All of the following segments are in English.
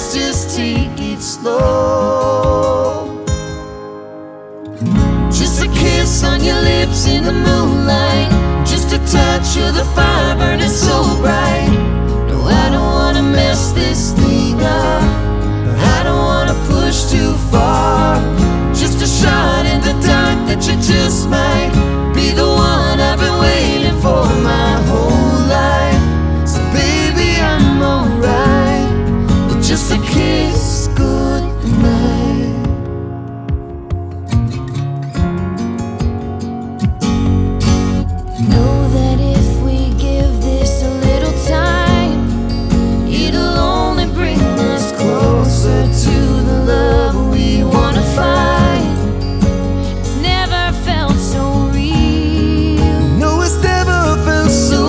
let's just take it slow. Just a kiss on your lips in the moonlight, just a touch of the fire burning so bright. No, I don't wanna mess this thing up, I don't wanna push too far. Just a shot in the dark that you just might be the one I've been waiting for my whole life. So baby, I'm alright with just a kiss, good night. Know that if we give this a little time, it'll only bring us closer to the love we wanna find. It's never felt so real. No, it's never felt so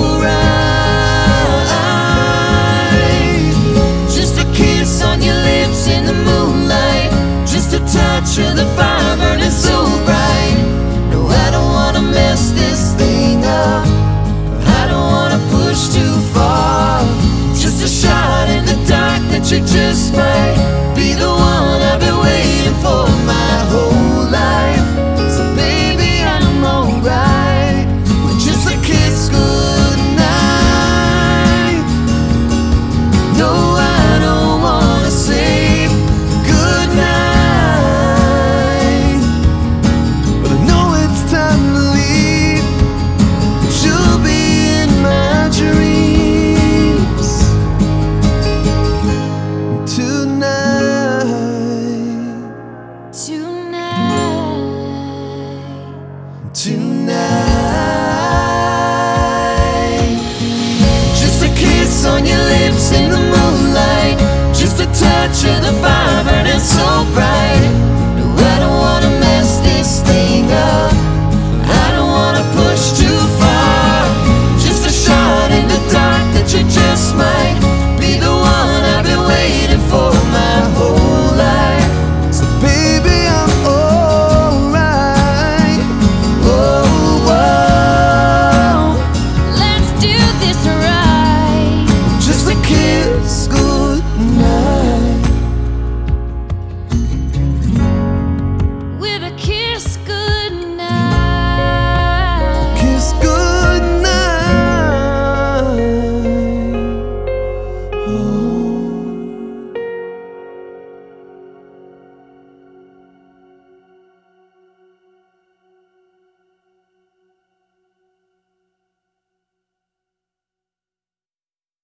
right. Just a kiss on your lips in the moonlight, just a touch of the fire burning so bright. No, I don't wanna mess this thing up, I don't wanna push too far. Just a shot in the dark that you just